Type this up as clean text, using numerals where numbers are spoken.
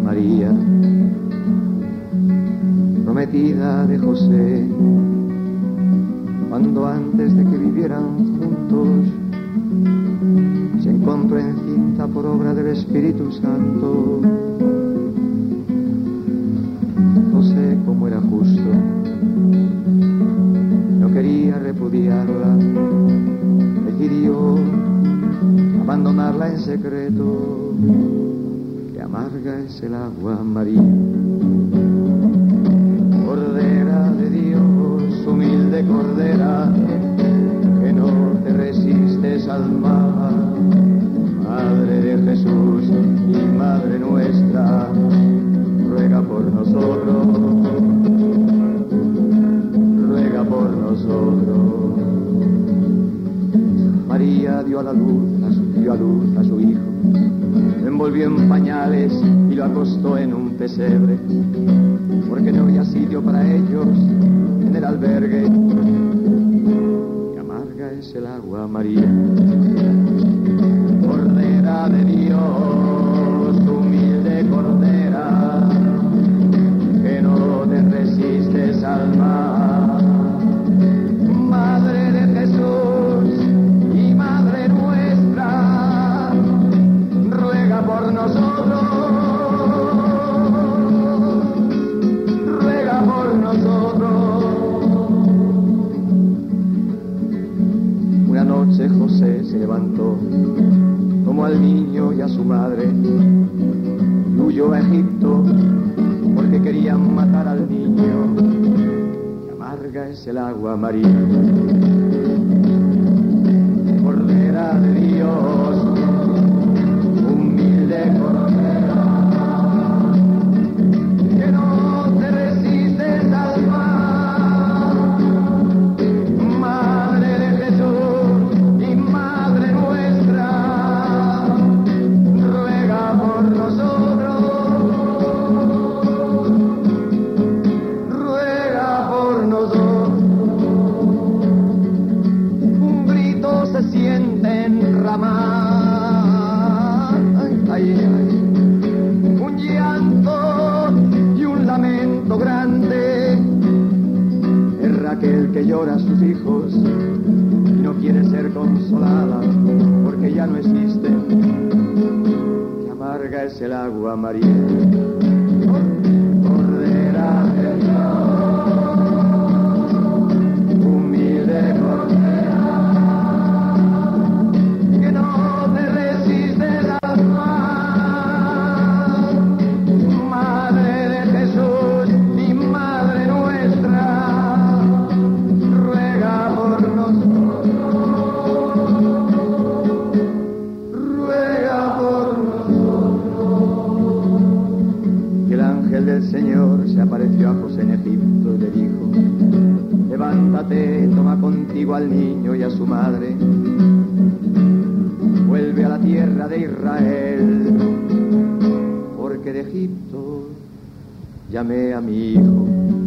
María, prometida de José, cuando antes de que vivieran juntos se encontró encinta por obra del Espíritu Santo. José, como era justo, no quería repudiarla, decidió abandonarla en secreto. Que amarga es el agua, María, Cordera de Dios, humilde Cordera, que no te resistes al mal, Madre de Jesús y Madre nuestra, ruega por nosotros, ruega por nosotros. María dio a luz a su hijo, lo envolvió en pañales y lo acostó en un pesebre, porque no había sitio para ellos en el albergue. Que amarga es el agua, María, Cordera de Dios, humilde Cordera, que no te resistes al mal, Madre de Jesús y Madre nuestra, ruega por nosotros, ruega por nosotros. Una noche José se levantó, tomó al niño y a su madre y huyó a Egipto, porque querían matar al niño. Que amarga es el agua, María, Cordera de Dios, humilde Cordera, que no te resistes al mal, Madre de Jesús y Madre nuestra, ruega por nosotros, ruega por nosotros. Un grito se siente enramar, un llanto y un lamento grande. Es Raquel que llora a sus hijos y no quiere ser consolada porque ya no existen. Que amarga es el agua, María, Cordera de Dios, humilde Cordera, que no te resistes al mal, Madre de Jesús y Madre nuestra, ruega por nosotros, ruega por nosotros. Y el ángel del Señor se apareció a José en Egipto y le dijo: levántate, toma contigo al niño y a su madre, vuelve a la tierra de Israel, porque de Egipto llamé a mi hijo.